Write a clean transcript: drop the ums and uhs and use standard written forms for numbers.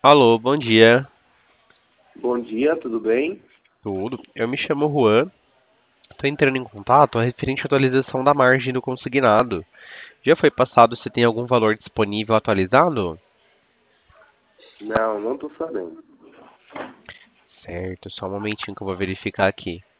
Alô, bom dia. Bom dia, tudo bem? Tudo. Eu me chamo Juan. Estou entrando em contato referente à atualização da margem do consignado. Já foi passado se tem algum valor disponível atualizado? Não, não tô sabendo. Certo, só um momentinho que eu vou verificar aqui.